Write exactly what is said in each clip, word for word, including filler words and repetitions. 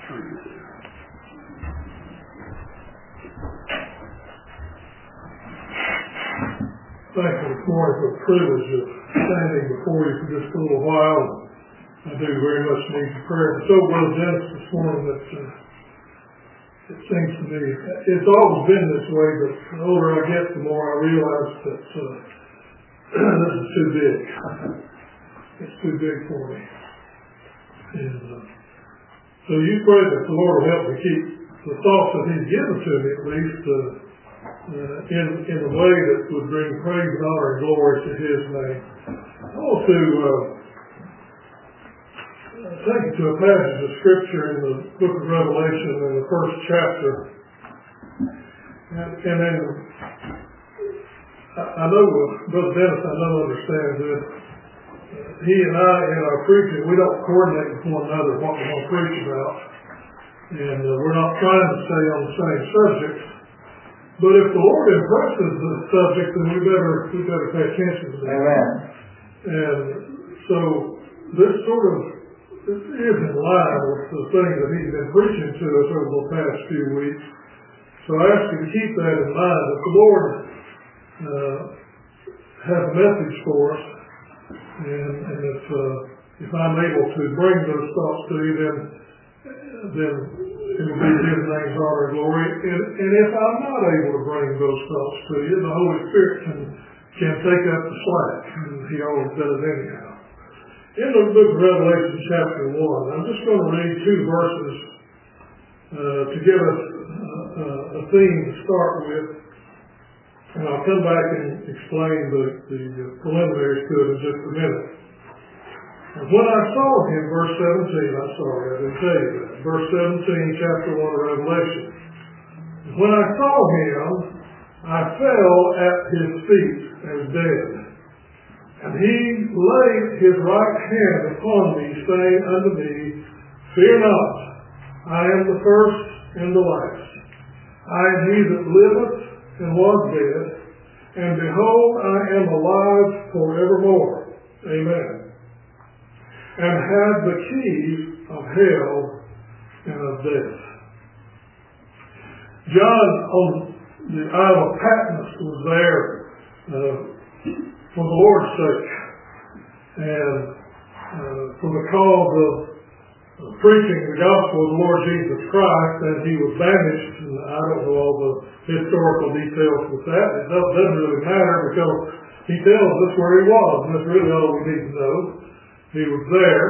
Thank you this morning for the privilege of standing before you for just a little while. I do very much need your prayer. It's so well Dennis this morning that uh, it seems to me, it's always been this way, but the older I get, the more I realize that uh, this is too big. It's too big for me. And uh, so you pray that the Lord will help me keep the thoughts that He's given to me, at least, uh, uh, in, in a way that would bring praise and honor and glory to His name. I want to uh, take you to a passage of Scripture in the book of Revelation in the first chapter. And, and then, I, I know, uh, Brother Dennis, I know understands this. He and I, in our preaching, we don't coordinate with one another what we're going to preach about. And uh, we're not trying to stay on the same subjects. But if the Lord impresses the subject, then we better we better pay attention to that. Amen. And so this sort of this is in line with the thing that He's been preaching to us over the past few weeks. So I ask you to keep that in mind. If the Lord uh, has a message for us, And, and if uh, if I'm able to bring those thoughts to you, then then it will be His name's honor and glory. And, and if I'm not able to bring those thoughts to you, the Holy Spirit can can take up the slack, and He always does anyhow. In the book of Revelation, chapter one, I'm just going to read two verses uh, to give us uh, a theme to start with. And I'll come back and explain the, the preliminaries to it in just a minute. And when I saw Him, verse seventeen, I'm sorry, I didn't tell you that. Verse seventeen, chapter one of Revelation. When I saw Him, I fell at His feet as dead. And He laid His right hand upon me, saying unto me, Fear not, I am the first and the last. I am He that liveth and was dead, and behold, I am alive forevermore. Amen. And have the keys of hell and of death. John on the Isle of Patmos was there uh, for the Lord's sake, and uh, for the cause of uh, preaching the gospel of the Lord Jesus Christ, and He was banished. And I don't know all the historical details with that. It doesn't really matter because He tells us where He was, and that's really all we need to know. He was there.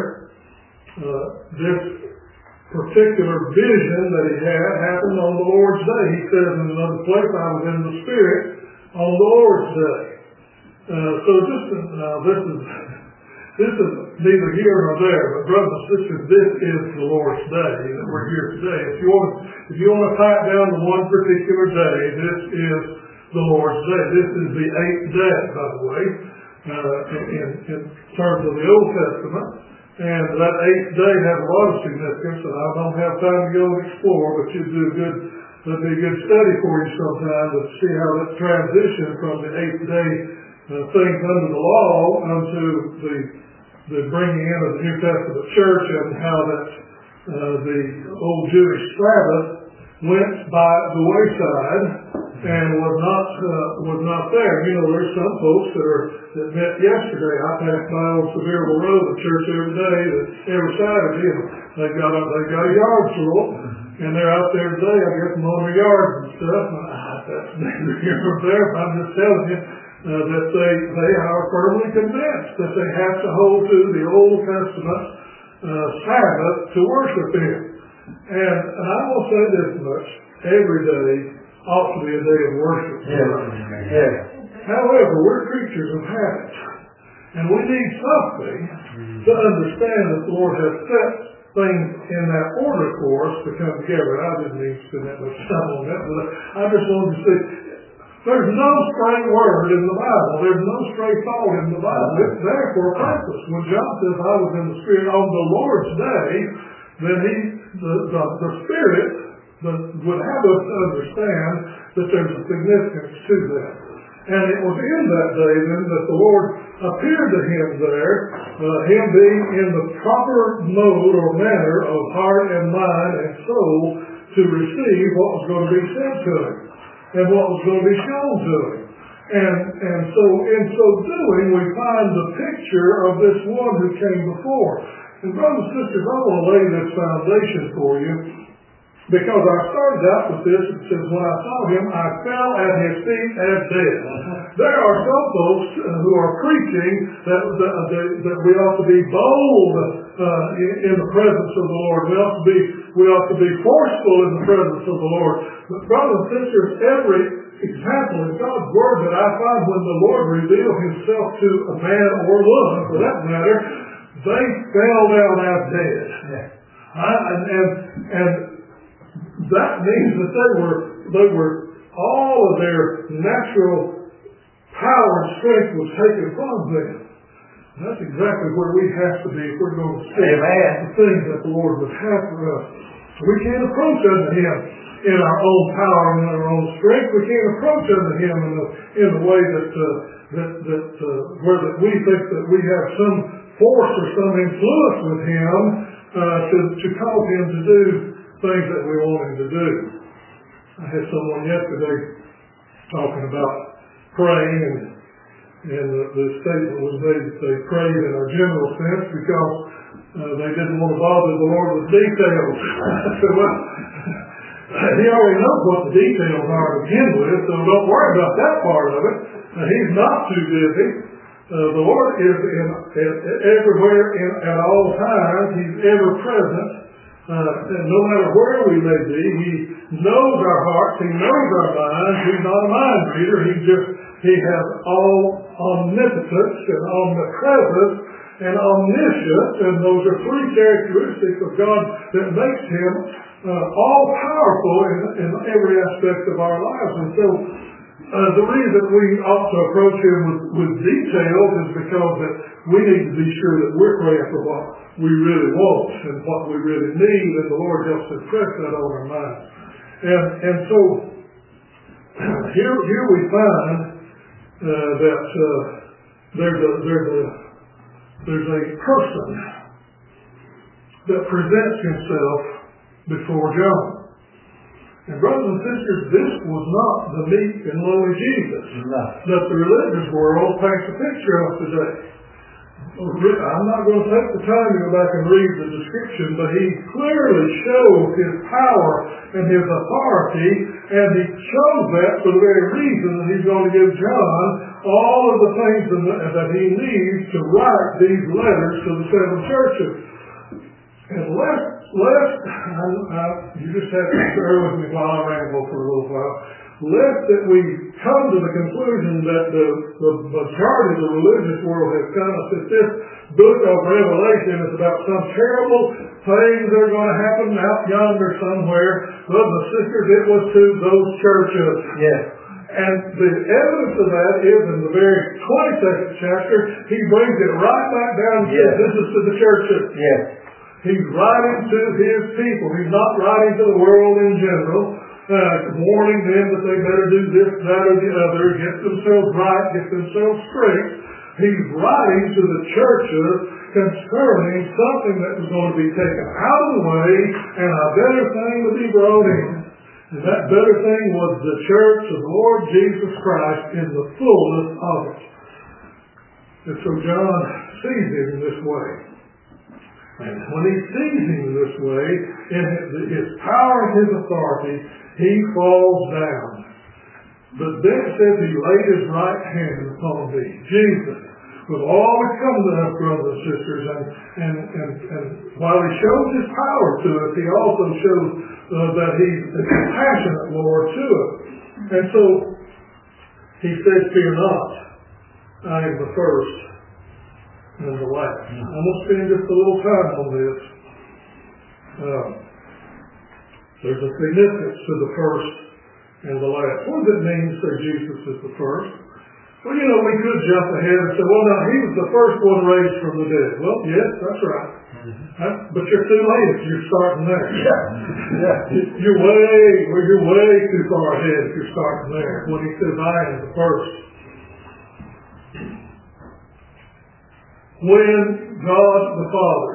Uh, this particular vision that He had happened on the Lord's day. He says in another place, I was in the Spirit on the Lord's day. Uh, so just now, uh, this is this is neither here nor there, but brothers and sisters, this is the Lord's day that we're here today. If you want, if you want to tie it down to one particular day, this is the Lord's day. This is the eighth day, by the way, uh, in, in terms of the Old Testament. And that eighth day has a lot of significance, and I don't have time to go and explore, but you do a good, that'd be a good study for you sometime to see how that transition from the eighth day uh, things under the law unto the the bringing in of the New Testament church, and how that uh, the old Jewish Sabbath went by the wayside and was not uh, was not there. You know, there's some folks that are that met yesterday. I passed by on Sevierville Road at church every day, every Saturday, and they got a they got a yard full, and they're out there today. I guess mowing their yards and stuff. And ah, that's neither here nor there. I'm just telling you. Uh, that they, they are firmly convinced that they have to hold to the Old Testament uh, Sabbath to worship Him. And, and I will say this much, every day ought to be a day of worship. Yeah. Yeah. However, we're creatures of habit, and we need something to understand that the Lord has set things in that order for us to come together. I didn't need to spend that much time on that, but I just wanted to say, there's no stray word in the Bible. There's no stray thought in the Bible. It's there for a purpose. When John says, I was in the Spirit on the Lord's day, then he, the, the, the Spirit the, would have us to understand that there's a significance to that. And it was in that day then that the Lord appeared to him there, uh, him being in the proper mode or manner of heart and mind and soul to receive what was going to be said to him and what was going to be shown to him. And, and so in so doing, we find the picture of this one who came before. And brothers and sisters, I want to lay this foundation for you, because I started out with this. It says, when I saw him, I fell at his feet as dead. There are some folks who are preaching that, that, that, that we ought to be bold uh, in, in the presence of the Lord. We ought to be we ought to be forceful in the presence of the Lord. But brothers and sisters, every example in God's Word that I find when the Lord revealed himself to a man or woman, for that matter, they fell down as dead. Uh, and, and, and that means that they were, they were, all of their natural power and strength was taken from them. And that's exactly where we have to be if we're going to see Amen. The things that the Lord would have for us. We can't approach unto him in our own power and in our own strength. We can't approach unto him in the, in the way that, uh, that, that uh, where that we think that we have some force or some influence with him uh, to, to cause him to do things that we want him to do. I had someone yesterday talking about praying, and, and the, the statement was made that they prayed in a general sense because uh, they didn't want to bother the Lord with details. I said, well, he already knows what the details are to begin with, so don't worry about that part of it. Uh, he's not too busy. Uh, the Lord is in, in, everywhere in, at all times. He's ever present. Uh, and no matter where we may be, he knows our hearts, he knows our minds. He's not a mind reader. He just, he has all omnipotence and omnipresence and omniscience, and those are three characteristics of God that makes him uh, all powerful in, in every aspect of our lives. And so uh, the reason we ought to approach him with, with details is because that we need to be sure that we're praying for what we really want and what we really need, and the Lord helps impress that on our minds. And and so here here we find uh, that uh, there's a there's a there's a person that presents himself before John. And brothers and sisters, this was not the meek and lowly Jesus no. that the religious world paints a picture of today. I'm not going to take the time to go back and read the description, but he clearly shows his power and his authority, and he shows that for the very reason that he's going to give John all of the things that he needs to write these letters to the seven churches. And lest, lest I, I, you just have to bear with me while I ramble for a little while, lest that we come to the conclusion that the, the majority of the religious world has come that this book of Revelation is about some terrible things that are going to happen out yonder somewhere. Brothers and sisters, it was to those churches. Yes. And the evidence of that is in the very twenty-second chapter, he brings it right back down and yes. says, this is to the churches. Yes. He's writing to his people. He's not writing to the world in general. Uh, warning them that they better do this, that, or the other, get themselves right, get themselves straight. He's writing to the churches concerning something that was going to be taken out of the way and a better thing to be brought in. And that better thing was the church of the Lord Jesus Christ in the fullness of it. And so John sees it in this way. And when he sees him this way, in his, his power and his authority, he falls down. But then it says he laid his right hand upon me. Jesus will always come to us, brothers and sisters, and, and, and, and while he shows his power to us, he also shows uh, that he's a compassionate Lord to us. And so he says, fear not, I am the first and the last. I'm going to spend just a little time on this. Uh, there's a significance to the first and the last. What does it mean to say Jesus is the first? Well, you know, we could jump ahead and say, well, no, he was the first one raised from the dead. Well, yes, that's right. Mm-hmm. That, but you're too late if you're starting there. Yeah. yeah. You're way, well, you're way too far ahead if you're starting there. When he says, I am the first. when God the Father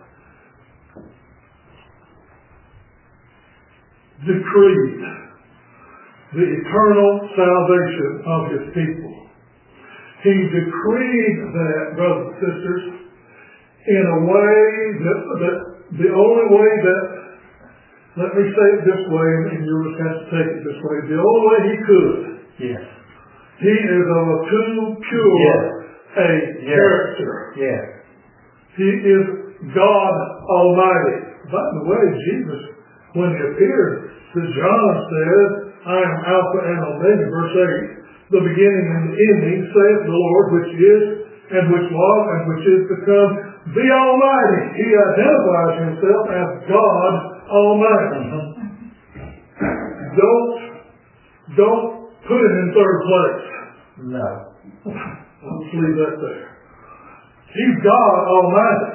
decreed the eternal salvation of His people. He decreed that, brothers and sisters, in a way that, that the only way that, let me say it this way, and you'll just have to take it this way, the only way He could. Yes. He is of a too pure yes. a yes. character. Yes. He is God Almighty. By the way, Jesus, when He appeared to John, said, I am Alpha and Omega, verse eight, the beginning and the ending, saith the Lord, which is, and which was, and which is to come, the Almighty. He identifies Himself as God Almighty. Mm-hmm. Don't, don't put Him in third place. No. I'll just leave that there. He's God Almighty.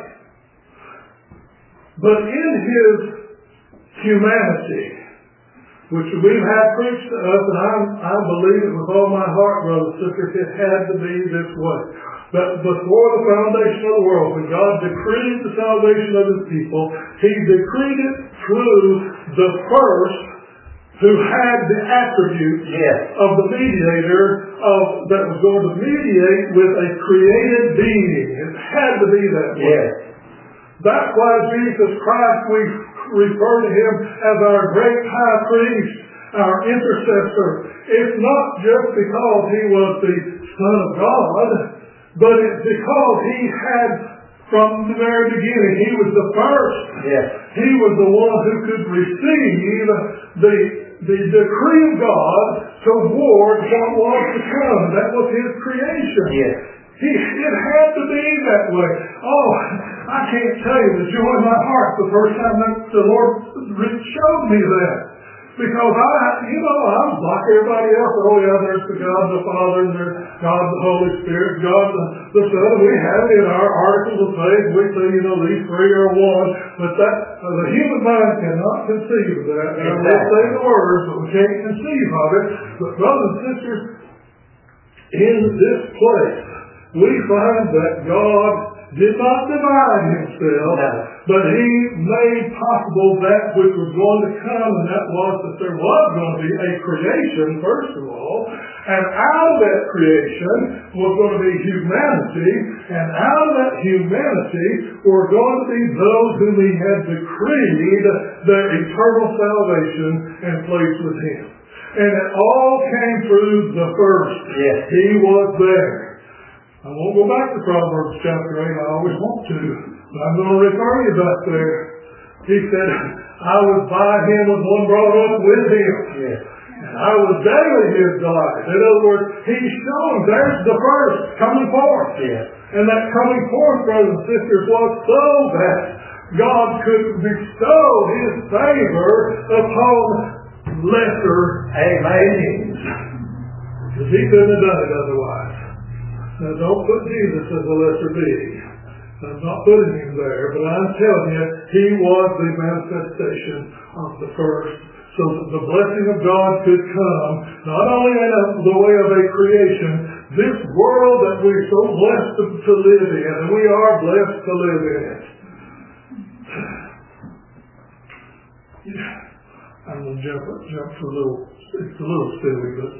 But in His humanity, which we have preached to us, and I, I believe it with all my heart, brothers and sisters, it had to be this way. But before the foundation of the world, when God decreed the salvation of His people, He decreed it through the first who had the attributes yes. of the mediator of, that was going to mediate with a created being. It had to be that way. Yes. That's why Jesus Christ, we refer to Him as our great high priest, our intercessor. It's not just because He was the Son of God, but it's because He had, from the very beginning, He was the first. Yes. He was the one who could receive the, the decree of God toward what was to come. That was His creation. Yes. He, it had to be that way. Oh, I can't tell you the joy in my heart the first time that the Lord showed me that. Because I, you know, I was like everybody else. Oh yeah, there's the God the Father, and there's God the Holy Spirit, God the, the Son. We have it in our articles of faith. We say, you know, these three are one. But that, uh, the human mind cannot conceive of that. And exactly. We'll say the words, but we can't conceive of it. But brothers and sisters, in this place, we find that God did not divide Himself, no. but He made possible that which was going to come, and that was that there was going to be a creation, first of all, and out of that creation was going to be humanity, and out of that humanity were going to be those whom He had decreed their eternal salvation and placed with Him. And it all came through the first. Yes. He was there. I won't go back to Proverbs chapter eight. I always want to. But I'm going to refer you back there. He said, I was by Him as one brought up with Him. Yes. And I was daily His delight. In other words, He's shown there's the first coming forth. Yes. And that coming forth, brothers and sisters, was so that God could bestow His favor upon lesser beings. Because He couldn't have done it otherwise. Now, don't put Jesus as a lesser being. I'm not putting Him there, but I'm telling you, He was the manifestation of the first. So that the blessing of God could come, not only in the way of a creation, this world that we're so blessed to, to live in, and we are blessed to live in it. Yeah. I'm going to jump, jump to a little, it's a little silly, but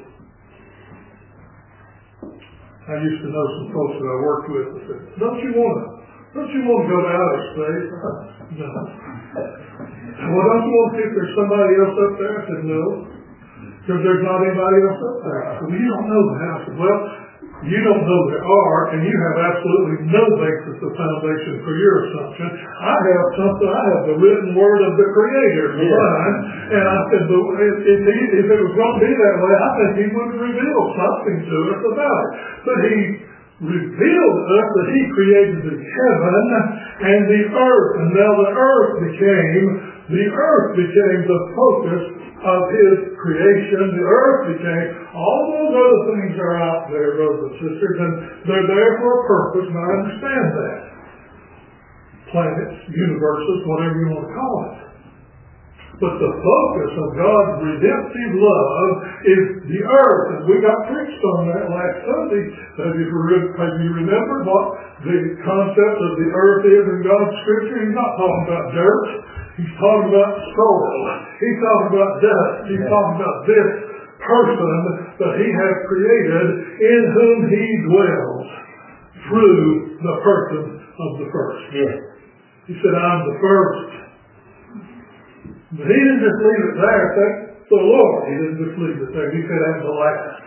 I used to know some folks that I worked with that said, don't you want to, don't you want to go to outer space? No. Well, don't you want to see if there's somebody else up there? I said, no. Because there's not anybody else up there. I said, well, you don't know that. I said, well, you don't know there are, and you have absolutely no basis of foundation for your assumption. I have something, I have the written word of the Creator in yeah. mine, and I said, but if, if, he, if it was going to be that way, I think He would reveal something to us about it. But He revealed to us that He created the heaven and the earth, and now the earth became, the earth became the focus of His creation. The earth became, all those other things are out there, brothers and sisters, and they're there for a purpose, and I understand that. Planets, universes, whatever you want to call it. But the focus of God's redemptive love is the earth. And we got preached on that last Sunday. Have you, have you remembered what the concept of the earth is in God's Scripture? He's not talking about dirt. He's talking about soil. He's talking about dust. He's talking about this person that He has created, in whom He dwells through the person of the first. Yes. He said, I'm the first. But He didn't just leave it there. Thank the Lord. He didn't just leave it there. He said, I'm the last.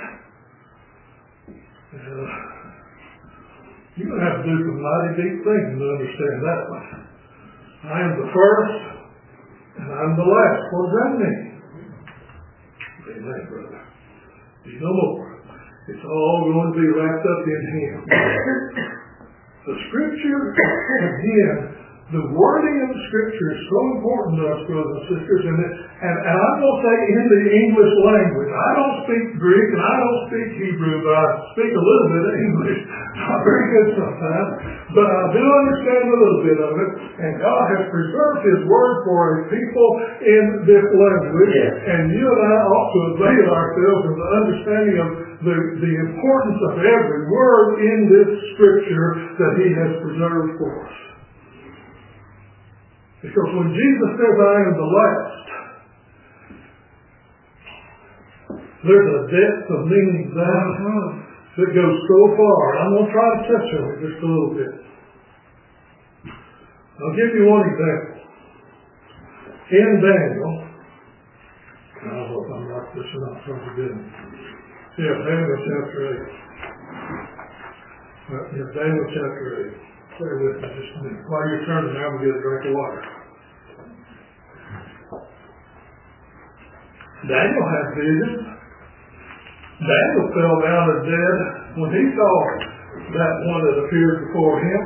Uh, you're going to have to do some mighty deep thinking to understand that one. I am the first, and I'm the last. What does that mean? Amen, brother. There's no more. It's all going to be wrapped up in Him. The Scripture, again, the wording of the Scripture is so important to us, brothers and sisters, and, it, and, and I'm going to say in the English language. I don't speak Greek and I don't speak Hebrew, but I speak a little bit of English. Not very good sometimes, but I do understand a little bit of it, and God has preserved His Word for a people in this language, yes. And you and I ought to avail ourselves of the understanding of the, the importance of every word in this Scripture that He has preserved for us. Because when Jesus says, I am the last, there's a depth of meaning there that goes so far. I'm going to try to touch on it just a little bit. I'll give you one example. In Daniel, I don't know if I'm right this or not, so I'm good. Yeah, Daniel chapter eight. Uh, yeah, Daniel chapter eight. Stay with me just a minute. While you're turning, I'm going to get a drink of water. Daniel had visions. Daniel fell down as dead when he saw that one that appeared before him.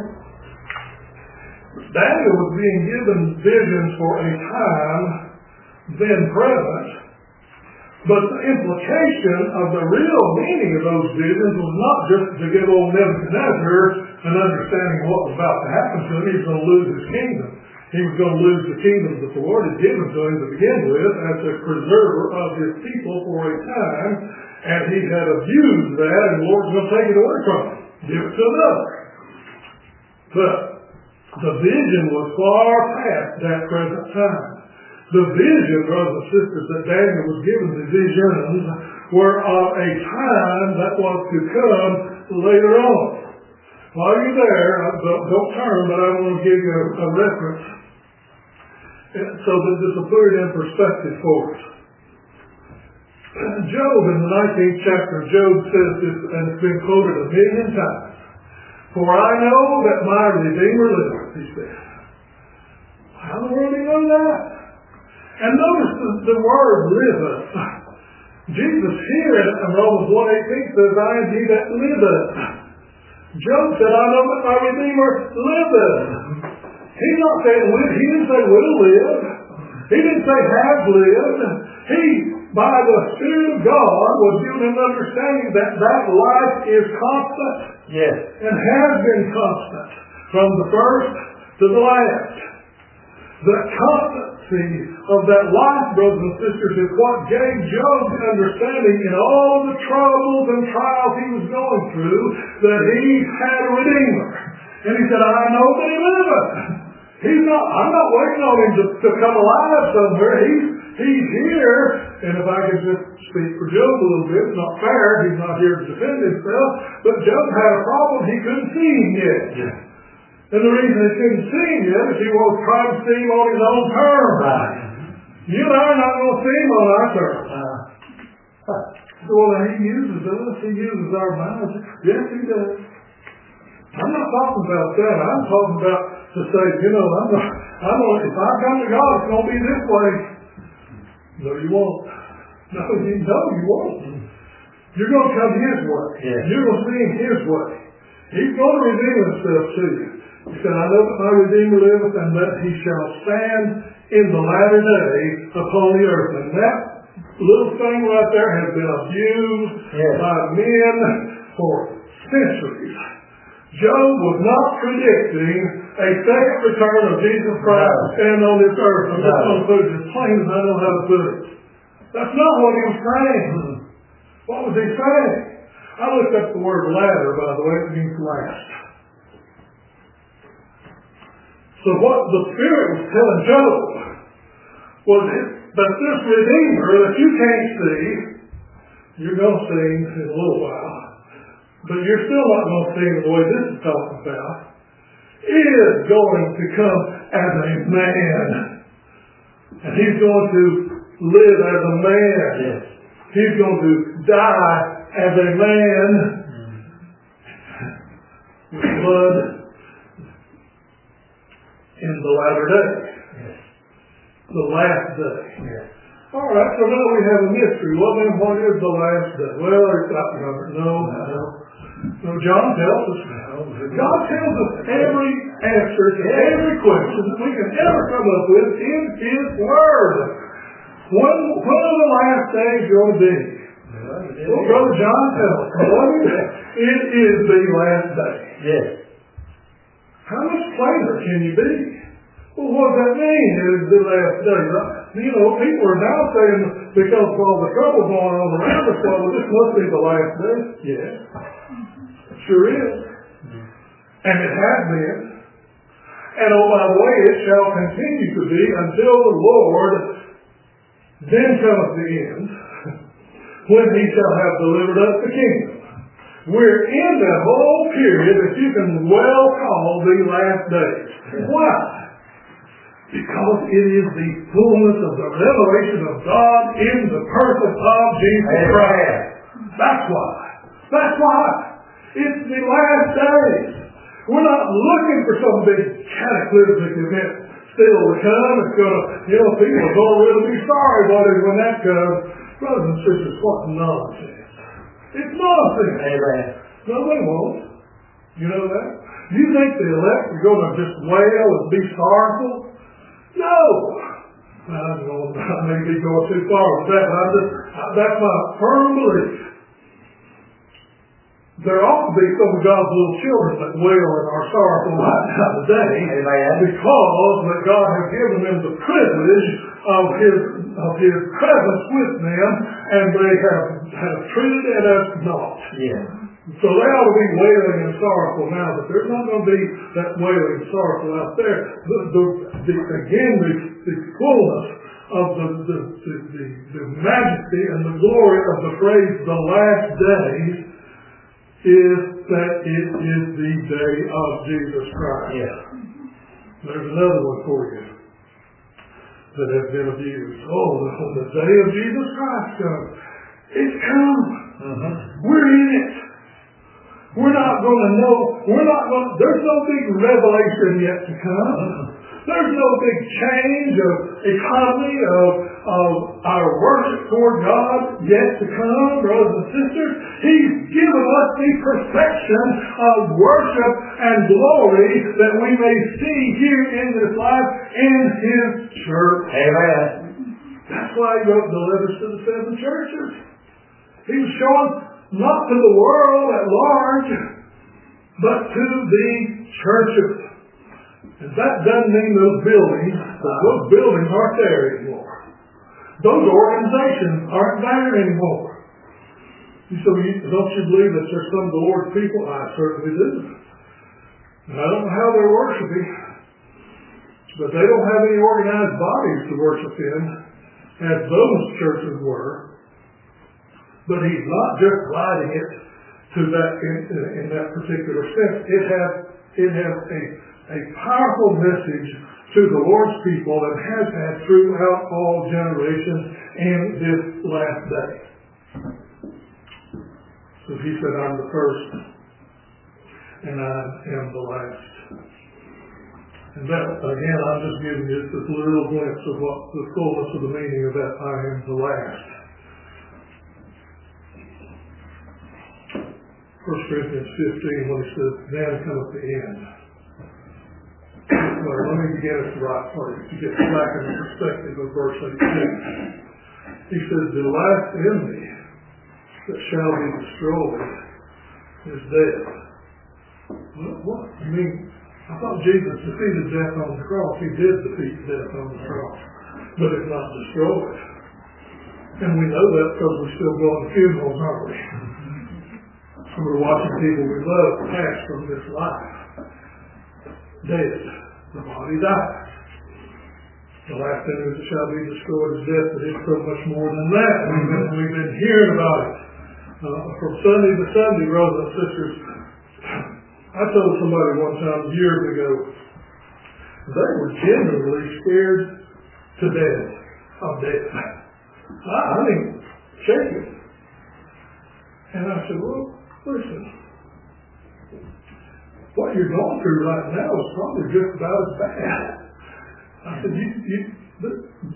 Daniel was being given visions for a time then present, but the implication of the real meaning of those visions was not just to give old Nebuchadnezzar an understanding of what was about to happen to him. He was going to lose his kingdom. He was going to lose the kingdom that the Lord had given to him to begin with as a preserver of His people for a time, and he had abused that, and the Lord's going to take it away from him, give it to another. But the vision was far past that present time. The vision, brothers and sisters, that Daniel was given, the visions, were of a time that was to come later on. While you're there, don't, don't turn, but I want to give you a, a reference so that this will put it in perspective for us. Job, in the nineteenth chapter, Job says this, and it's been quoted a million times. For I know that my Redeemer liveth, he said. How in the world do you know that? And notice the, the word liveth. Jesus here in Romans one eighteen says, I am he that liveth. Job said, I know that my Redeemer liveth. He's not saying live. He didn't say will live. He didn't say have lived. He, by the Spirit of God, was given an understanding that that life is constant. Yes. And has been constant from the first to the last. The constancy of that life, brothers and sisters, is what gave Job the understanding in all of the troubles and trials he was going through that he had a Redeemer. And he said, I know that he liveth. He's not, I'm not waiting on him to, to come alive somewhere. He's, he's here. And if I could just speak for Job a little bit, it's not fair. He's not here to defend himself. But Job had a problem. He couldn't see him yet. Yeah. And the reason he couldn't see him yet is he was trying to see him on his own terms. Right. You and I are not going to see him on our terms. Uh, huh. So well, he uses us. He uses our minds. Yes, he does. I'm not talking about that. I'm talking about to say, you know, I'm not, I'm not, if I come to God, it's going to be this way. No, you won't. No, you, no, you won't. You're going to come His way. Yeah. You're going to see Him His way. He's going to reveal Himself to you. He said, I know that my Redeemer liveth, and that He shall stand in the latter day upon the earth. And that little thing right there has been abused yes. by men for centuries. Job was not predicting a second return of Jesus Christ to stand on this earth. I'm just going to put it as plain as I know how to put it. That's not what he was saying. What was he saying? I looked up the word ladder, by the way. It means last. So what the Spirit was telling Job was that this Redeemer that you can't see, you're going to see in a little while, but you're still not going to see him the way this is talking about, is going to come as a man. And he's going to live as a man. Yes. He's going to die as a man with blood in the latter day. Yes. The last day. Yes. All right, so now we have a mystery. Well, then what is the last day? Well, it's not number. No, no. No, John tells us. God tells us every answer to every question that we can ever come up with in His Word. When, when are the last days going to be? Well, Brother John tells us. It is the last day. Yes. How much plainer can you be? Well, what does that mean? It is the last day. You know, people are now saying, because of all the trouble going on around us, well, this must be the last day. Yes. It sure is. And it has been. And oh, by the way, it shall continue to be until the Lord then cometh the end, when He shall have delivered us the kingdom. We're in that whole period that you can well call the last days. Why? Because it is the fullness of the revelation of God in the person of Jesus Christ. That's why. That's why. It's the last days. We're not looking for some big cataclysmic event still to come. It's going to, you know, people are going to really be sorry about it when that comes. Brothers and sisters, what nonsense. It's nonsense. Amen. No, they won't. You know that? Do you think the elect are going to just wail and be sorrowful? No. I'm going, I may be going too far with that. I just, that's my firm belief. There ought to be some of God's little children that wail and are sorrowful right now today, Amen. Because that God has given them the privilege of His of His presence with them, and they have, have treated it as naught. Yeah. So they ought to be wailing and sorrowful now, but there's not going to be that wailing and sorrowful out there. The, the, the, again, the, the fullness of the, the, the, the, the majesty and the glory of the phrase the last days is that it is the day of Jesus Christ. Yeah. There's another one for you that has been abused. Oh, when the day of Jesus Christ comes, it's come. Uh-huh. We're in it. We're not going to know. We're not going. There's no big revelation yet to come. Uh-huh. There's no big change of economy of, of our worship toward God yet to come, brothers and sisters. He's given us the perfection of worship and glory that we may see here in this life in His church. Amen. That's why He wrote the letters to the seven churches. He was showing not to the world at large, but to the churches. And that doesn't mean those buildings, those buildings aren't there anymore. Those organizations aren't there anymore. So you, don't you believe that there's some of the Lord's people? I certainly do. And I don't know how they're worshiping, but they don't have any organized bodies to worship in, as those churches were. But He's not just writing it to that in, in that particular sense. It has it has a a powerful message to the Lord's people that has had throughout all generations in this last day. So He said, I'm the first and I am the last. And that, again, I'm just giving you this little glimpse of what the fullness of the meaning of that I am the last. First Corinthians fifteen, when He says, then cometh the end. Well, let me begin at the right place to get back in the perspective of verse eighteen. He says, the last enemy that shall be destroyed is death. Well, what? You mean I thought Jesus defeated death on the cross. He did defeat death on the cross, but it's not destroyed. And we know that because we're still going to funerals, aren't we? So we're watching people we love pass from this life. Dead. The body dies. The last enemy that shall be destroyed is death, but it's so much more than that. We've been, we've been hearing about it uh, from Sunday to Sunday, brothers and sisters. I told somebody one time years ago, they were genuinely scared to death of death. I, I mean, shaking. And I said, well, listen, what you're going through right now is probably just about as bad. I said, you, you, the,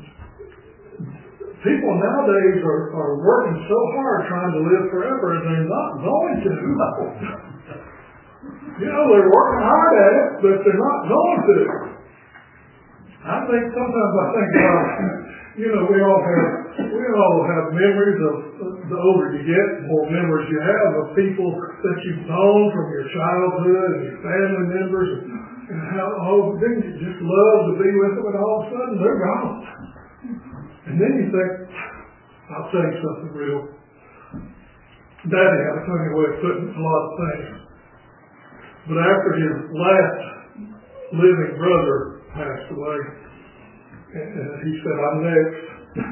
people nowadays are, are working so hard trying to live forever, and they're not going to. You know, they're working hard at it, but they're not going to. I think sometimes I think about, you know, we all have we all have memories of, the older you get, the more memories you have of people that you've known from your childhood and your family members, and, and how oh, didn't you just love to be with them, and all of a sudden they're gone. And then you think, I'll tell you something real. Daddy had a funny way of putting a lot of things. But after his last living brother passed away, and he said, I'm next.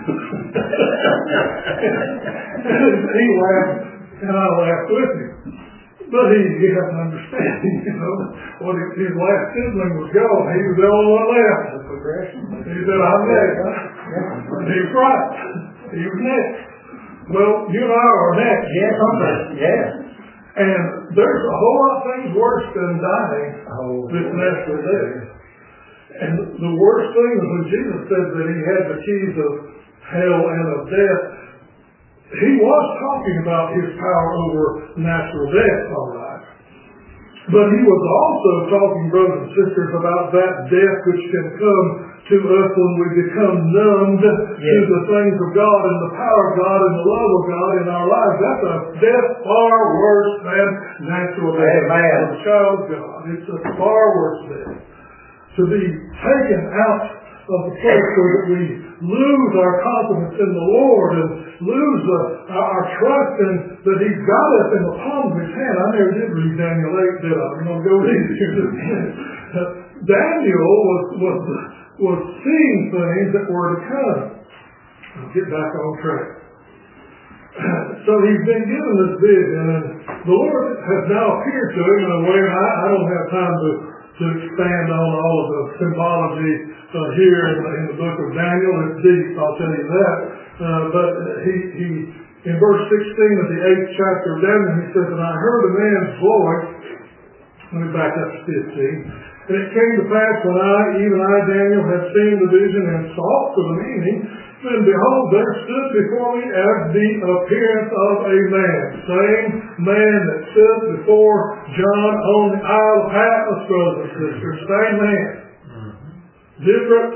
And he laughed, and I laughed with him. But he, he had an understanding, you know. When his last sibling was gone, he was the only one left. He said, I'm next. He was right. He was next. Well, you and I are next. Yes, yes. And there's a whole lot of things worse than dying oh, this natural death. And the worst thing is when Jesus said that he had the keys of hell and of death, he was talking about his power over natural death, all right. But he was also talking, brothers and sisters, about that death which can come to us when we become numbed yes. to the things of God and the power of God and the love of God in our lives. That's a death far worse than natural death. Amen. For a child of God, it's a far worse death. To be taken out of the place where that we lose our confidence in the Lord and lose uh, our trust in that He's got us in the palm of His hand. I never did read Daniel eight, did I? I'm going to go read it here just a minute. Uh, Daniel was, was, was seeing things that were to come. I'll get back on track. So he's been given this vision, and the Lord has now appeared to him in a way, and I, I don't have time to to expand on all of the symbology uh, here in the, in the book of Daniel. It's deep, I'll tell you that. Uh, but he, he, in verse sixteen of the eighth chapter of Daniel, he says, and I heard a man's voice. Let me back up to fifteen. And it came to pass when I, even I, Daniel, had seen the vision and sought for the meaning, and behold, there stood before me as the appearance of a man, same man that stood before John on the Isle of Patmos, brothers and sisters, same man. Mm-hmm. Different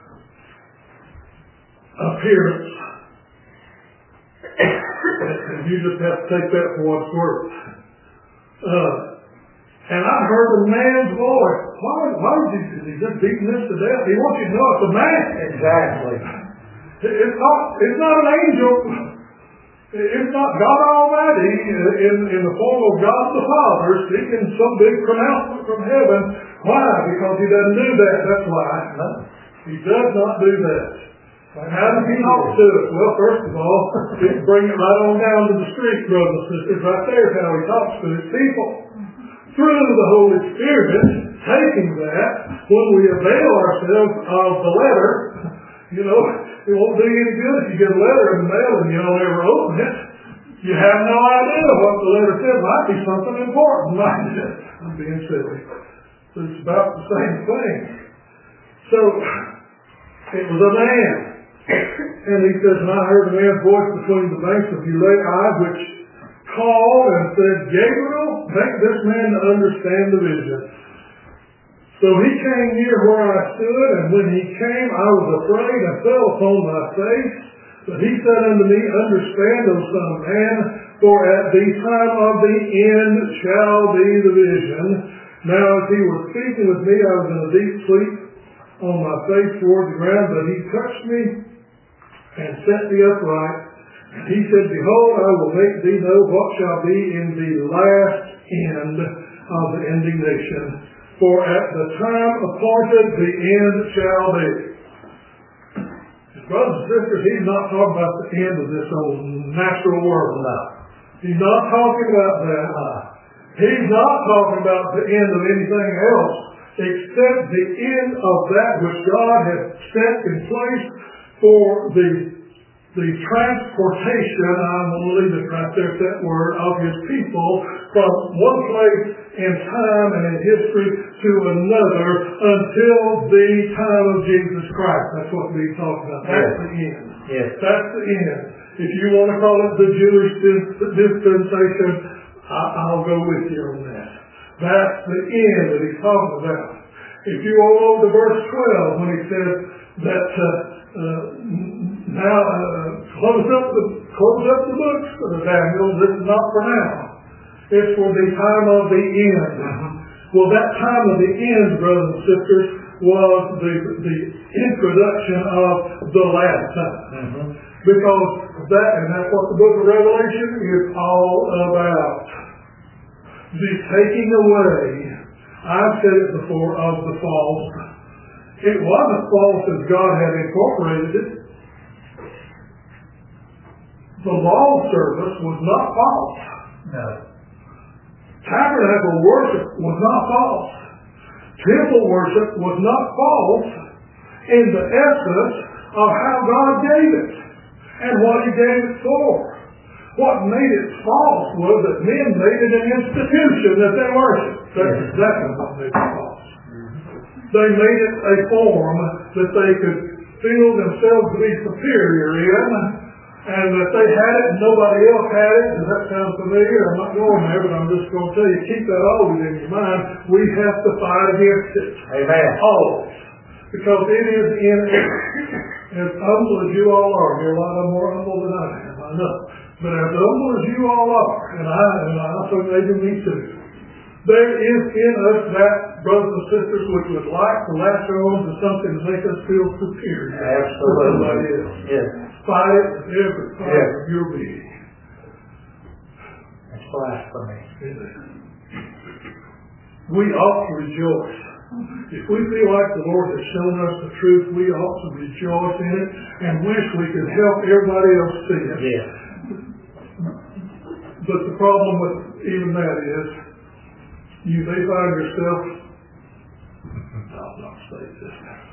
appearance. And you just have to take that for what it's worth. Uh, and I heard a man's voice. Why, why is he, is he just beating this to death? He wants you to know it's a man. Exactly. It's not, it's not an angel. It's not God Almighty in, in the form of God the Father speaking some big pronouncement from heaven. Why? Because He doesn't do that. That's why. No. He does not do that. How does He talk to us? Well, first of all, just bring it right on down to the street, brothers and sisters. Right there is how He talks to His people. Through the Holy Spirit, taking that, when we avail ourselves of the letter, you know, it won't do you any good if you get a letter in the mail and you don't ever open it. You have no idea what the letter said. It might be something important. I'm being silly. So it's about the same thing. So, it was a man. And he says, and I heard a man's voice between the banks of Ulai, which called and said, Gabriel, make this man to understand the vision. So he came near where I stood, and when he came, I was afraid and fell upon my face. But he said unto me, understand, O son of man, for at the time of the end shall be the vision. Now as he was speaking with me, I was in a deep sleep on my face toward the ground, but he touched me and set me upright. And he said, Behold, I will make thee know what shall be in the last end of the indignation. For at the time appointed, the end shall be. And brothers and sisters, he's not talking about the end of this old natural world. No. He's not talking about that. He's not talking about the end of anything else except the end of that which God has set in place for the, the transportation, I'm going to leave it right there at that word, of His people from one place in time and in history to another until the time of Jesus Christ. That's what we're talking about. That's yes. the end. Yes. That's the end. If you want to call it the Jewish dispensation, I'll go with you on that. That's the end that he's talking about. If you go over to verse twelve, when he says that uh, uh, now uh, close up the close up the books, uh, Daniel. This is not for now. It's for the time of the end. Mm-hmm. Well, that time of the end, brothers and sisters, was the the introduction of the last time. Mm-hmm. Because that, and that's what the book of Revelation is all about. The taking away, I've said it before, of the false. It wasn't false as God had incorporated it. The law service was not false. No. Tabernacle worship was not false. Temple worship was not false in the essence of how God gave it and what He gave it for. What made it false was that men made it an institution that they worshiped. That's exactly what made it false. They made it a form that they could feel themselves to be superior in, and that they had it and nobody else had it. Does that sound familiar? I'm not going there, but I'm just going to tell you, keep that always in your mind. We have to fight against it. Amen. Always. Because it is in as humble as you all are. You're a lot more humble than I am, I know. But as humble as you all are, and I and I also maybe me too, there is in us that, brothers and sisters, which would like to latch on to something to make us feel superior. Absolutely. To somebody else. Yes. Fight it with every part yes. of your being. That's blasphemy. We ought to rejoice. If we feel like the Lord has shown us the truth, we ought to rejoice in it and wish we could help everybody else see it. Yes. But the problem with even that is, you may find yourself, I'll not say this.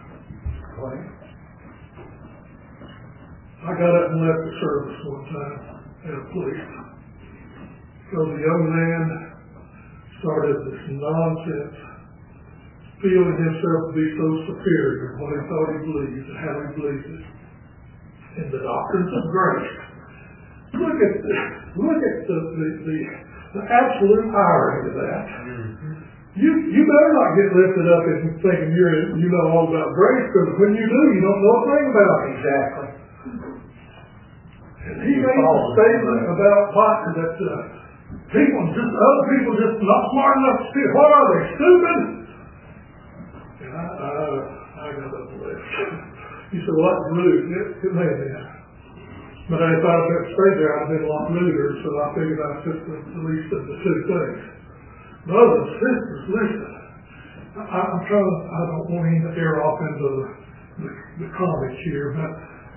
I got up and left the service one time at a place because a young man started this nonsense, feeling himself to be so superior when he thought he believed and how he believed it. In the doctrines of grace. Look at the, look at the, the, the, the absolute irony of that. Mm-hmm. You you better not get lifted up and thinking you're you know all about grace, because when you do, you don't know a thing about it. Exactly. And he made a statement about what that uh, people just other people just not smart enough to see. What are they, stupid? And I I, I got up and left. He said, "Well, that's rude." It, it may have been. But if I had stayed there, I'd been a lot ruder, so I figured I took the, the least of the two things. Brothers and sisters, listen. I, I'm trying to, I don't want him to air off into the, the, the comics here, but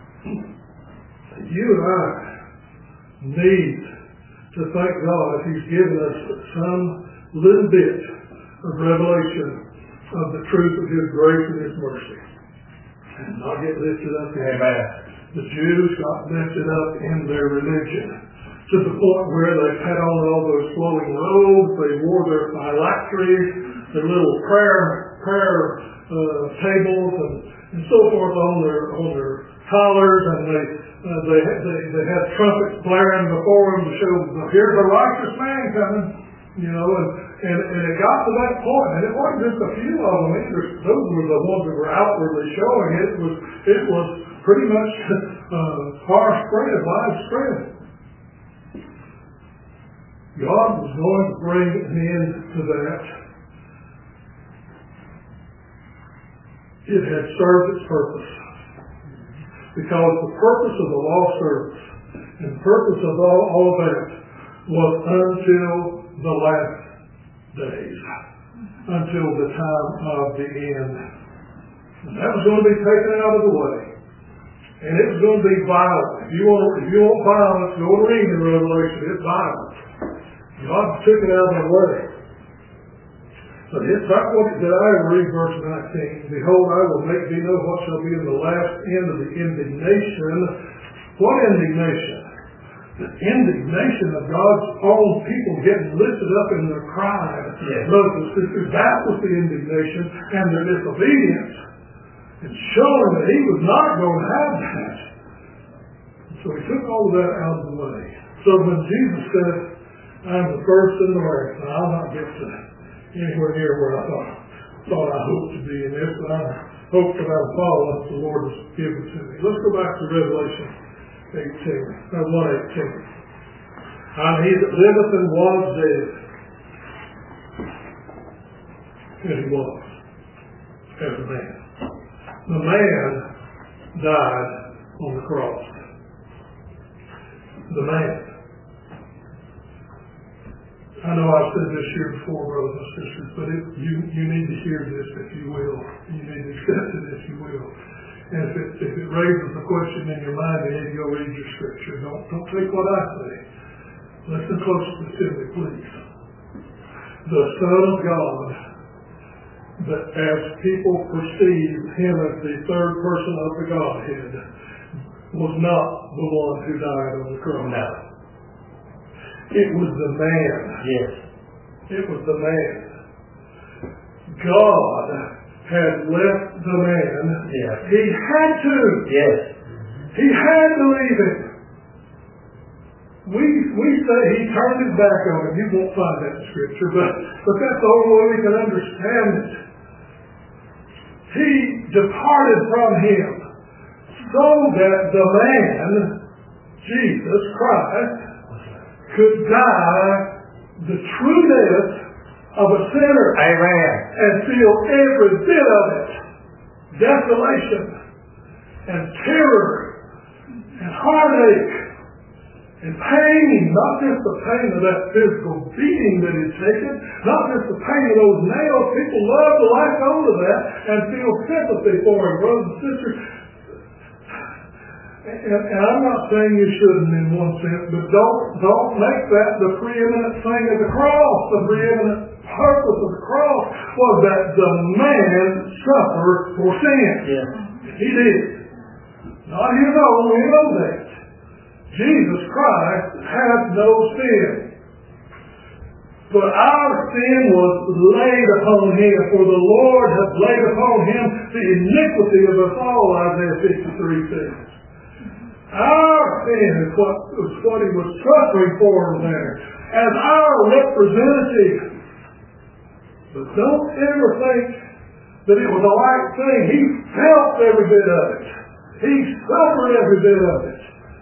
you and I need to thank God if He's given us some little bit of revelation of the truth of His grace and His mercy. And not get lifted up in Amen. The Jews got lifted up in their religion to the point where they had on all those flowing robes, they wore their phylacteries, their little prayer prayer uh, tables, and, and so forth on their on their collars, and they uh, they, had, they they had trumpets blaring before them to show, here's a righteous man coming, you know, and, and and it got to that point, and it wasn't just a few of them either. Those were the ones that were outwardly showing it. It was it was pretty much uh, far spread, widespread. God was going to bring an end to that it had served its purpose. Because the purpose of the law service and the purpose of all, all of that was until the last days, until the time of the end. And that was going to be taken out of the way. And it was going to be violent. If you want, if you want violence, go and read in Revelation. It's violent. God took it out of the way. But it's not what did I read verse nineteen. Behold, I will make thee know what shall be in the last end of the indignation. What indignation? The indignation of God's own people getting lifted up in their cry. Yes. Brothers and sisters, that was the indignation and their disobedience. And showing that he was not going to have that. So he took all of that out of the way. So when Jesus said, I am the first and the last, and I'll not get to anywhere near where I thought, thought I hoped to be in this, but I hope that I'll follow what the Lord has given to me. Let's go back to Revelation eighteen, or one eighteen. And he that liveth and was dead, and he was, as a man. The man died on the cross. The man. I know I've said this here before, brothers and sisters, but it, you, you need to hear this if you will. You need to accept it if you will. And if it, if it raises a question in your mind, you need to go read your scripture. Don't, don't take what I say. Listen closely to me, please. The Son of God, that as people perceive him as the third person of the Godhead, was not the one who died on the cross. No. It was the man. Yes. It was the man. God had left the man. Yes. He had to. Yes. He had to leave him. We we say he turned his back on him. You won't find that in Scripture, but, but that's the only way we can understand it. He departed from him so that the man, Jesus Christ, could die the true death of a sinner. Amen. And feel every bit of it. Desolation and terror and heartache and pain. Not just the pain of that physical beating that he's taken. Not just the pain of those nails. People love to latch onto that and feel sympathy for him, brothers and sisters. And, and I'm not saying you shouldn't in one sense, but don't don't make that the preeminent thing of the cross. The preeminent purpose of the cross was that the man suffered for sin. Yes. He did. Not his own, we know that. Jesus Christ had no sin. But our sin was laid upon him, for the Lord hath laid upon him the iniquity of us all, Isaiah fifty-three says. Our sin is what, is what he was suffering for there, as our representative. But don't ever think that it was a light thing. He felt every bit of it. He suffered every bit of it.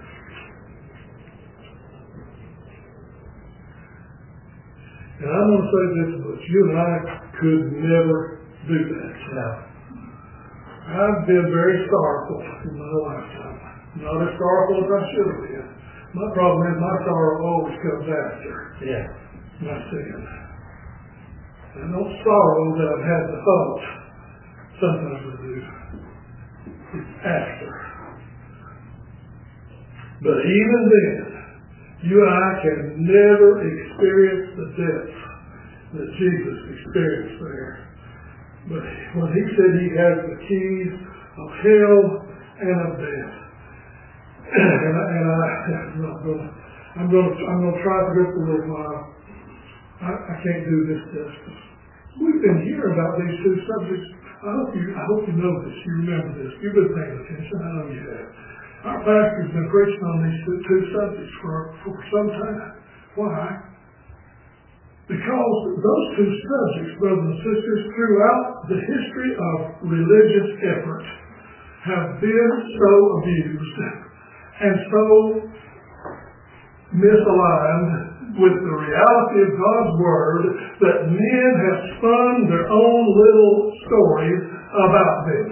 And I'm going to say this, but you and I could never do that. No. I've been very sorrowful in my lifetime. Not as sorrowful as I should have been. My problem is my sorrow always comes after Yeah. my sin. I don't sorrow that I've had the thought. Sometimes I do. It's after. But even then, you and I can never experience the depth that Jesus experienced there. But when he said he has the keys of hell and of death, and I, and I, I'm not going to, I'm going to, I'm going to try to go for a little while. I, I can't do this justice. We've been hearing about these two subjects. I hope you, I hope you know this. You remember this. You've been paying attention. I know you have. Our pastor's been preaching on these two subjects for, for some time. Why? Because those two subjects, brothers and sisters, throughout the history of religious effort, have been so abused and so misaligned with the reality of God's Word that men have spun their own little stories about them.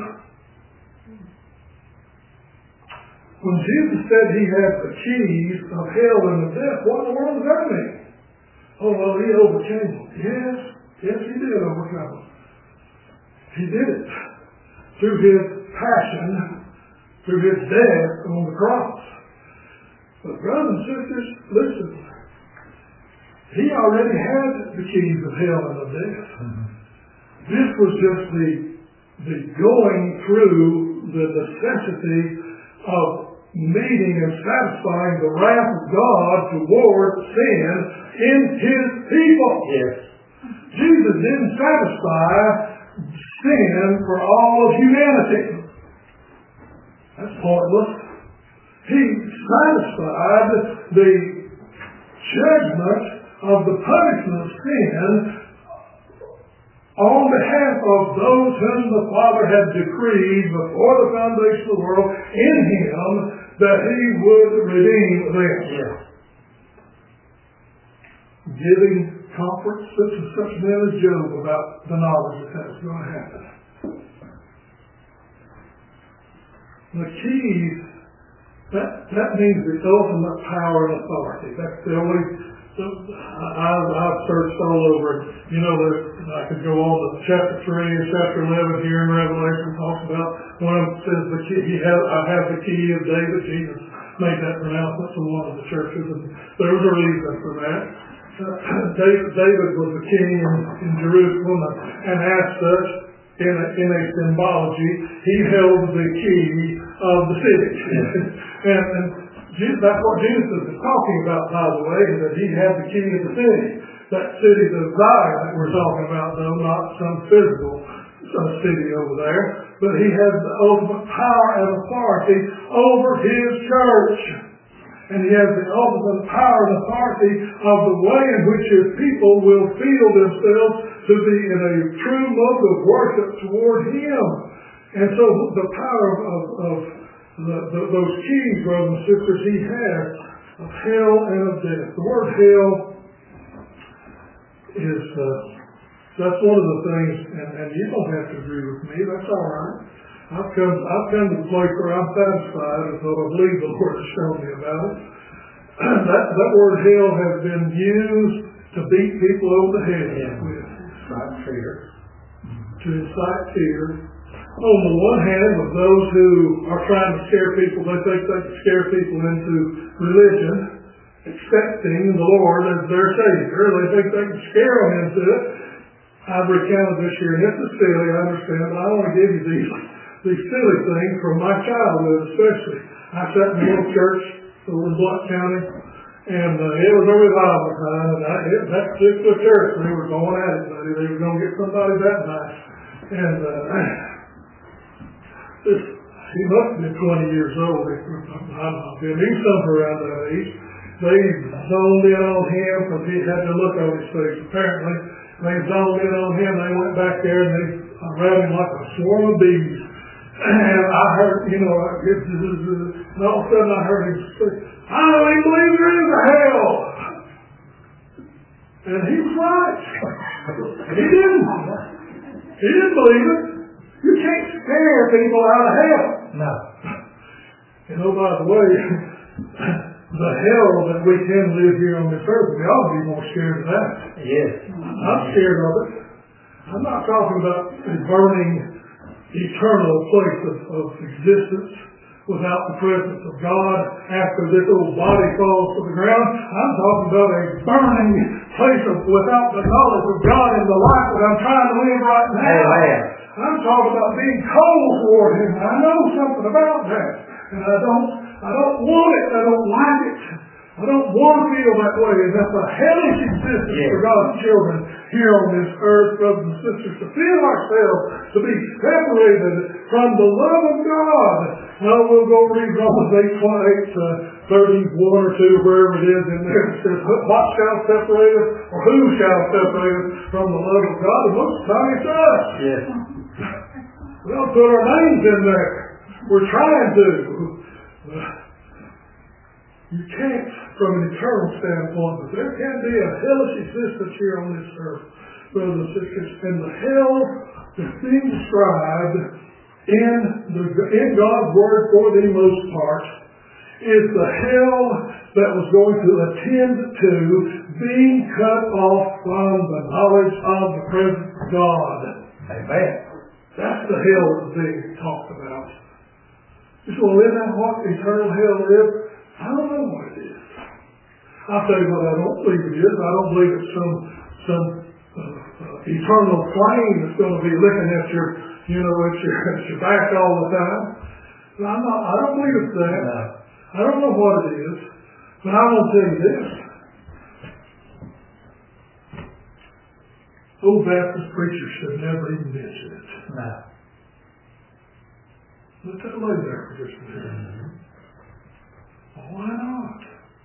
When Jesus said he had the keys of hell and of death, what in the world does that mean? Oh, well, he overcame them. Yes, yes, he did overcome them. He did it through his passion, through his death on the cross. But brothers and sisters, listen. He already had the keys of hell and of death. Mm-hmm. This was just the, the going through the necessity of meeting and satisfying the wrath of God toward sin in his people. Yes. Jesus didn't satisfy sin for all of humanity. That's pointless. He satisfied the judgment of the punishment of sin on behalf of those whom the Father had decreed before the foundation of the world in him that he would redeem them. Yeah. Giving comfort such and such men as Job about the knowledge that that's going to happen. The keys, that, that means the ultimate power and authority. That's the only, so I've, I've searched all over. You know, there, I could go on to chapter three and chapter eleven here in Revelation, talks about one of them says the key, he has, I have the key of David. Jesus made that pronouncement to one of the churches, and there was a reason for that. Uh, David, David was the king in, in Jerusalem, and as such, in a, in a symbology, he held the key of the city. and, and that's what Jesus is talking about, by the way, is that he had the key of the city. That city of Zion that we're talking about, though, not some physical some city over there, but he has the ultimate power and authority over his church. And he has the ultimate power and authority of the way in which his people will feel themselves to be in a true love of worship toward him. And so the power of, of, of the, the, those keys, brothers and sisters, he has of hell and of death. The word hell is, uh, that's one of the things, and, and you don't have to agree with me, that's all right. I've come, I've come to the place where I'm satisfied with what I believe the Lord has shown me about it. that, that word hell has been used to beat people over the head yeah. with. Incite fear. To incite fear. On the one hand, with those who are trying to scare people, they think they can scare people into religion, accepting the Lord as their Savior. They think they can scare them into it. I've recounted this here, and this is silly, I understand, but I want to give you these these silly things from my childhood especially. I sat in a little church over in Blount County, and uh, it was a revival time, and I, it, that particular church, they were going at it, buddy. They were going to get somebody that night. And uh, this, he must have been twenty years old. I don't know. He was somewhere around that age. They zoned in on him because he had the look on his face, apparently. They zoned in on him. They went back there and they ran him like a swarm of bees. And I heard, you know, it, and all of a sudden I heard him say, I don't even believe there is a hell. And he was right. He didn't. He didn't believe it. You can't scare people out of hell. No. You know, by the way, the hell that we can live here on this earth, we ought to be more scared of that. Yes. I'm scared of it. I'm not talking about a burning, eternal place of, of existence without the presence of God after this old body falls to the ground. I'm talking about a burning place of without the knowledge of God in the life that I'm trying to live right now. Amen. I'm talking about being cold toward Him. I know something about that, and I don't. I don't want it. I don't like it. I don't want to feel that way. And that's a hellish existence yeah. for God's children here on this earth, brothers and sisters, to feel ourselves to be separated from the love of God. Now we'll go read Romans eight, twenty-eight, uh, thirty-one or two, wherever it is in there. It says, what shall separate us, or who shall separate us from the love of God? And most of the time it's us. Yes. We'll put our names in there. We're trying to. You can't, from an eternal standpoint, but there can be a hellish existence here on this earth, brothers and sisters. And the hell that's being described in, the, in God's Word for the most part is the hell that was going to attend to being cut off from the knowledge of the presence of God. Amen. That's the hell that's being talked about. You say, well, isn't that what eternal hell is? I don't know what it is. I'll tell you what I don't believe it is. I don't believe it's some some uh, uh, eternal flame that's going to be licking at your, you know, at your, at your back all the time. But I'm not, I don't believe it's that. No. I don't know what it is. But I'm going to tell you this. Old Baptist preachers should never even mention it. No. Let that lay there for just a minute. Mm-hmm. Well, why not?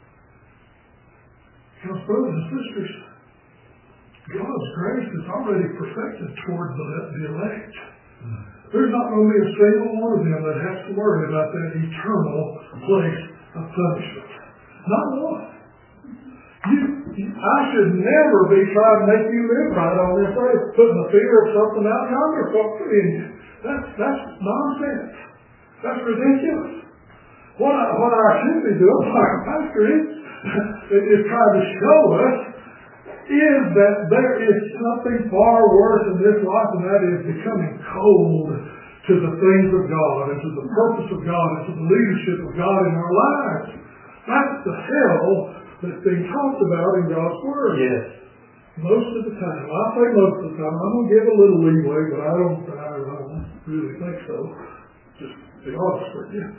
Because, brothers and sisters, God's grace is already perfected toward the, the elect. Mm-hmm. There's not going to be a single one of them that has to worry about that eternal place of punishment. Not one. You, you, I should never be trying to make you live right on this earth, putting the fear of something out yonder in you. That's, that's nonsense. That's ridiculous. What I, what I should be doing, like a pastor is, is trying to show us is that there is something far worse in this life, and that is becoming cold to the things of God and to the purpose of God and to the leadership of God in our lives. That's the hell that's being talked about in God's Word. Yes. Most of the time. I say most of the time. I'm going to give a little leeway, but I don't, I don't really think so. Just to be honest with you.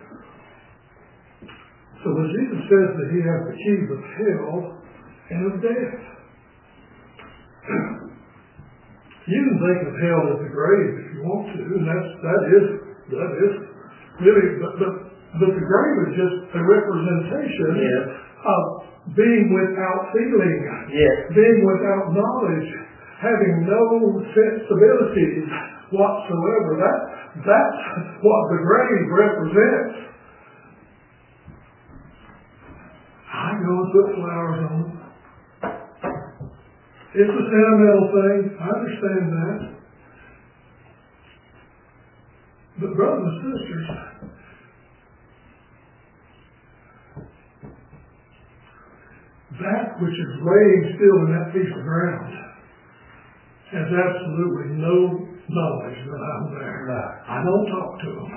So when Jesus says that he has the keys of hell and of death, you can think of hell as the grave if you want to, and that's, that is, that is really, but, but, but the grave is just a representation yes. of being without feeling, yes. being without knowledge, having no sensibilities whatsoever. That, that's what the grave represents. I go and put flowers on them. It's a sentimental thing. I understand that. But brothers and sisters, that which is laying still in that piece of ground has absolutely no knowledge that I'm there. Right. I don't talk to them.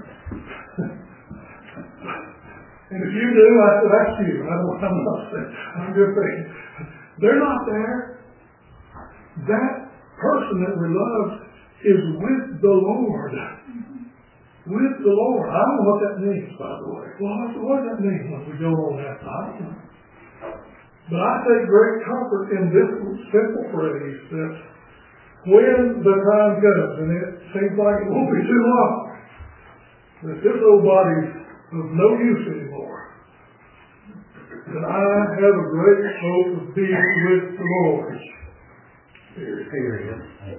And if you do, I said, that's you. I don't, I'm not saying, I'm just saying. They're not there. That person that we love is with the Lord. With the Lord. I don't know what that means, by the way. Well, what does that mean when we go on that? I don't know. But I take great comfort in this simple phrase that when the time comes, and it seems like it won't be too long, that this old body's of no use anymore, that I have a great hope of being with the Lord. Period. Period.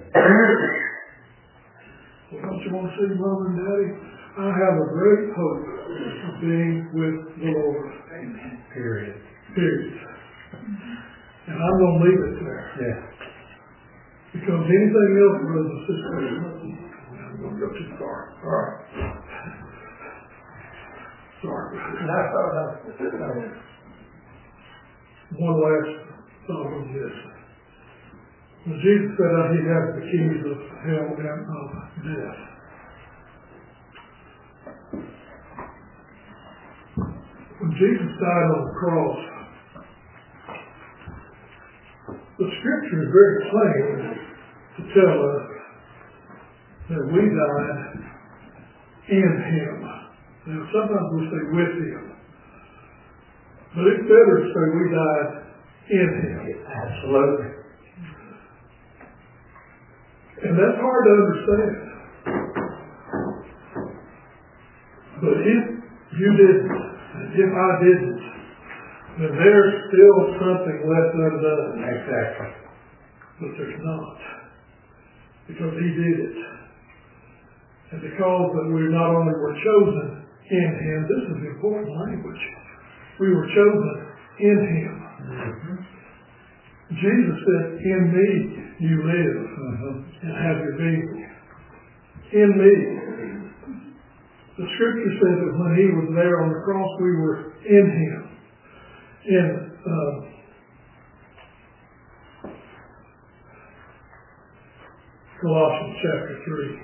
Well, don't you want to see Mom and Daddy? I have a great hope of being with the Lord. Amen. Period. Period. And I'm going to leave it there. Yeah. Because anything else, brothers and sisters, I'm going to go too far. All right. Sorry. No, no, no. One last thought on this. When Jesus said that he has the keys of hell and of death, when Jesus died on the cross, the scripture is very plain to tell us that we died in him. Now, sometimes we say with him. But it's better to say we died in him. Absolutely. And that's hard to understand. But if you didn't, and if I didn't, then there's still something left undone. Exactly. But there's not. Because he did it. And because that we not only were chosen in him, this is important language. We were chosen in him. Mm-hmm. Jesus said, in me you live Mm-hmm. and have your being. In me. The scripture says that when he was there on the cross, we were in him. In uh, Colossians chapter three.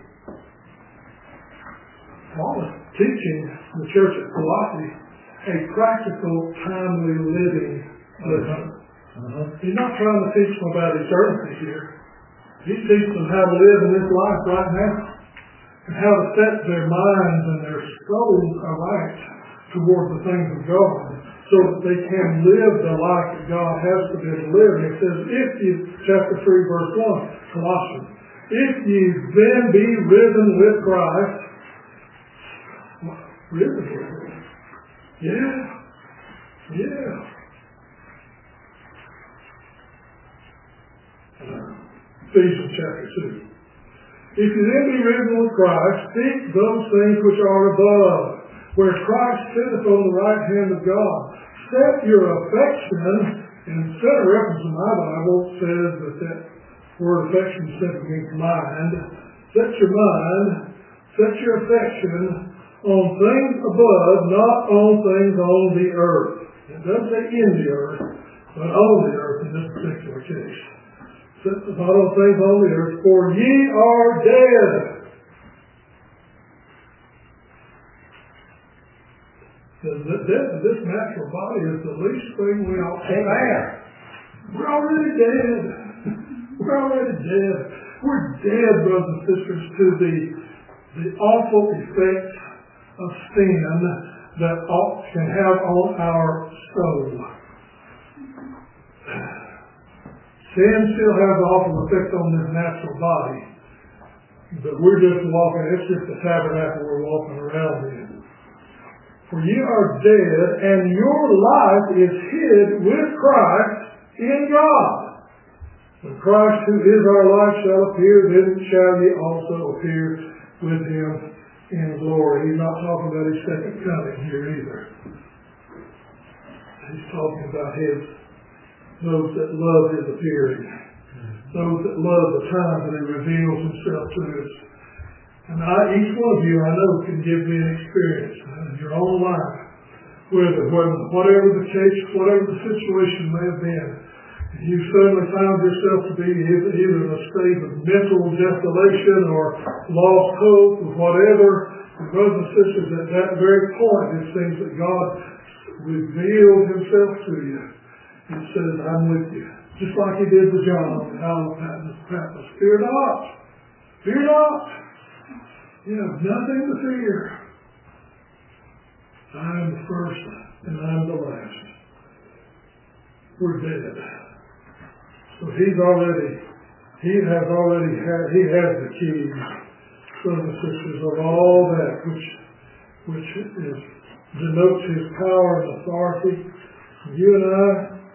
Paul was teaching the church at Colossae a practical, timely living lesson. Mm-hmm. He's not trying to teach them about eternity here. He's teaching them how to live in this life right now, and how to set their minds and their souls aright toward the things of God, so that they can live the life that God has for them to live. And it says, if you, chapter three, verse one, Colossians, if you then be risen with Christ, risen with him. Yeah. Yeah. Ephesians chapter two. If you then be risen with Christ, seek those things which are above, where Christ sitteth on the right hand of God. Set your affection, and set a reference in my Bible says that that word affection simply means mind. Set your mind, set your affection on things above, not on things on the earth. It doesn't say in the earth, but on the earth in this particular case. Set not on things on the earth, for ye are dead. The, the death of this natural body is the least thing we ought to have. We're already dead. We're already dead. We're dead, brothers and sisters, to the, the awful effects of sin that ought, can have on our soul. Sin still has an awful effect on this natural body, but we're just walking, it's just a tabernacle we're walking around in. For you are dead, and your life is hid with Christ in God. When Christ, who is our life, shall appear, then shall ye also appear with him in glory. He's not talking about his second coming here either. He's talking about his, those that love his appearing. Those that love the time that he reveals himself to us. And I, each one of you, I know, can give me an experience in your own life where, the, where whatever the case, whatever the situation may have been, you suddenly found yourself to be either in a state of mental desolation or lost hope or whatever. And brothers and sisters, at that very point, it seems that God revealed himself to you. It says, I'm with you. Just like he did to John on the Isle of Patmos. Fear not. Fear not. You have nothing to fear. I am the first and I am the last. We're dead. So he's already, he has already had, he has the keys, brothers and sisters, of all that which, which is, denotes his power and authority. You and I,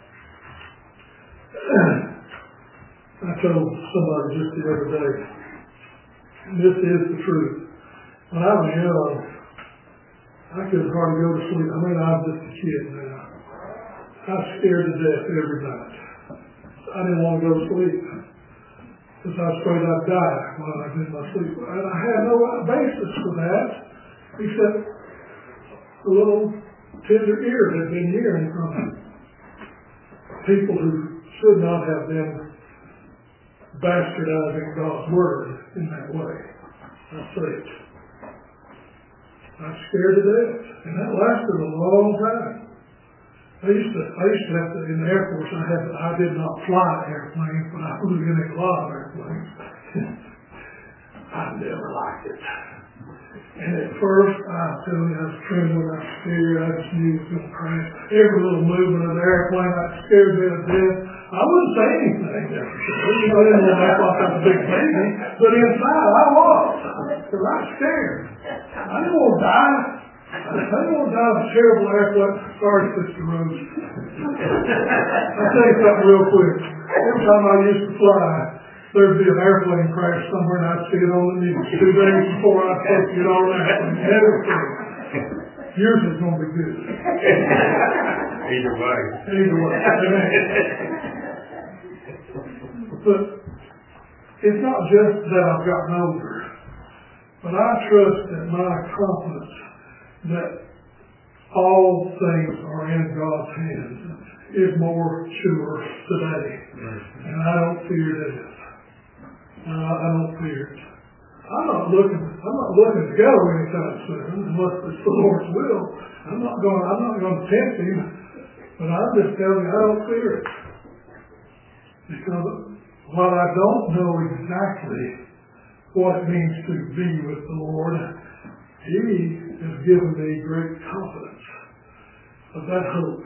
I told somebody just the other day, and this is the truth. When I was young, I couldn't hardly go to sleep. I mean, I'm just a kid now. I was scared to death every night. I didn't want to go to sleep because I was afraid I'd die while I was in my sleep. And I had no basis for that except a little tender ear that had been hearing from people who should not have been bastardizing God's word in that way. I say it. I was scared to death, and that lasted a long time. I used to, I used to have to, in the Air Force, I had, I did not fly airplanes, but I flew in a lot of airplanes. I never liked it. And at first, I tell you, I was trembling, I was scared, I just knew it was going to crash. Every little movement of the airplane, I was scared me to death. I wouldn't say anything, that's for sure. You know, I didn't want to act like I was a big baby, but inside I was, because I was scared. I didn't want to die. I didn't want to die of a terrible airplane. Sorry, Sister Rose. I'll tell you something real quick. Every time I used to fly, there'd be an airplane crash somewhere and I'd see it on the news. Two days before I'd supposed to get on an airplane. Never failed. Yours is going to be good. Either way. Either way. But it's not just that I've gotten older, but I trust that my confidence that all things are in God's hands is more sure today. And I don't fear death. Uh, I don't fear it. I'm not looking. I'm not looking to go anytime soon, unless it's the Lord's will. I'm not going. I'm not going to tempt Him, but I'm just telling you, I don't fear it, because while I don't know exactly what it means to be with the Lord, He has given me great confidence of that hope.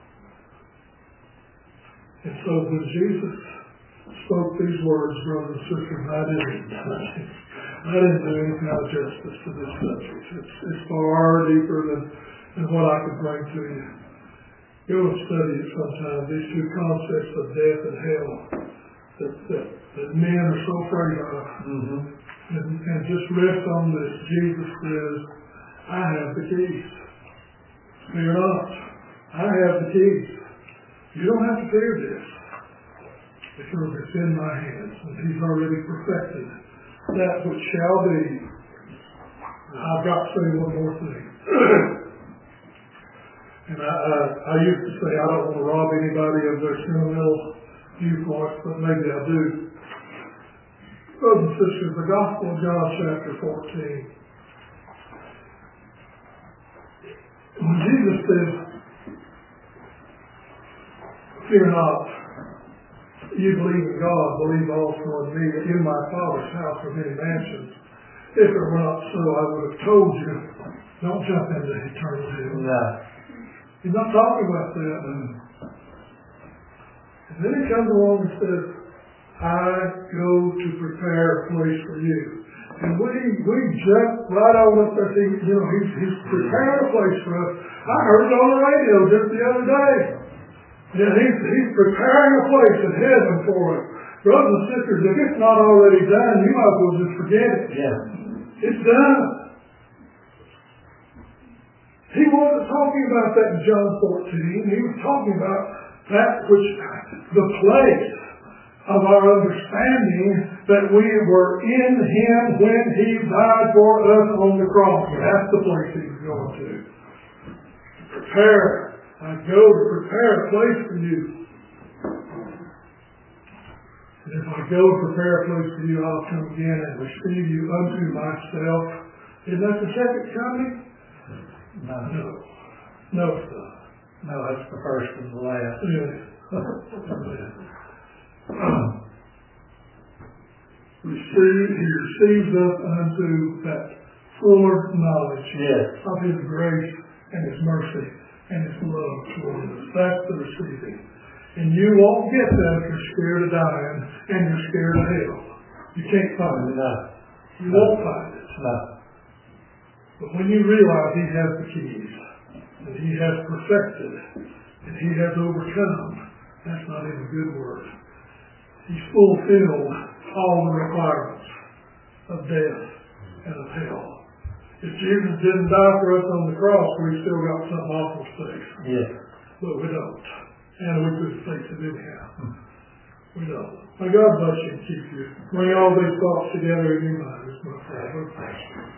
And so when Jesus spoke these words, brothers and sisters, I didn't, I didn't do any kind of justice to this subject. It's, it's far deeper than, than what I could bring to you. Go and study it sometime, these two concepts of death and hell that, that, that men are so afraid of. Mm-hmm. And, and just rest on this. Jesus says, I have the keys. Fear not. I have the keys. You don't have to fear this, because it's in my hands, and He's already perfected that which shall be. I've got to say one more thing. And I, I, I used to say I don't want to rob anybody of their sentimental viewpoints, but maybe I do. Brothers and sisters, the Gospel of John chapter fourteen. When Jesus says, fear not, you believe in God, believe also in me. In my Father's house are many mansions. If it were not so, I would have told you, don't jump into eternal hell. No. He's not talking about that. And then He comes along and says, I go to prepare a place for you. And we we jump right on up there, thinking, you know, he's, he's preparing a place for us. I heard it on the radio just the other day. Yeah, he's, he's preparing a place in heaven for us. Brothers and sisters, if it's not already done, you might as well just forget it. Yeah. It's done. He wasn't talking about that in John fourteen. He was talking about that which, the place of our understanding that we were in Him when He died for us on the cross. That's the place He was going to. Prepare. I go to prepare a place for you. And if I go to prepare a place for you, I'll come again and receive you unto myself. Is that the second coming? No. No. No, it's not. No, that's the first and the last. Yes. Receive, He receives us unto that fuller knowledge Yes. of His grace and His mercy and His love toward us. That's the receiving. And you won't get that if you're scared of dying and you're scared of hell. You can't find it. No. You won't find it. No. But when you realize He has the keys, and He has perfected, and He has overcome, that's not even a good word. He's fulfilled all the requirements of death and of hell. If Jesus didn't die for us on the cross, we've still got something awful to face. Yes. But we don't. And we could face it anyhow. We don't. May God bless you and keep you. Bring all these thoughts together in your mind, my Father.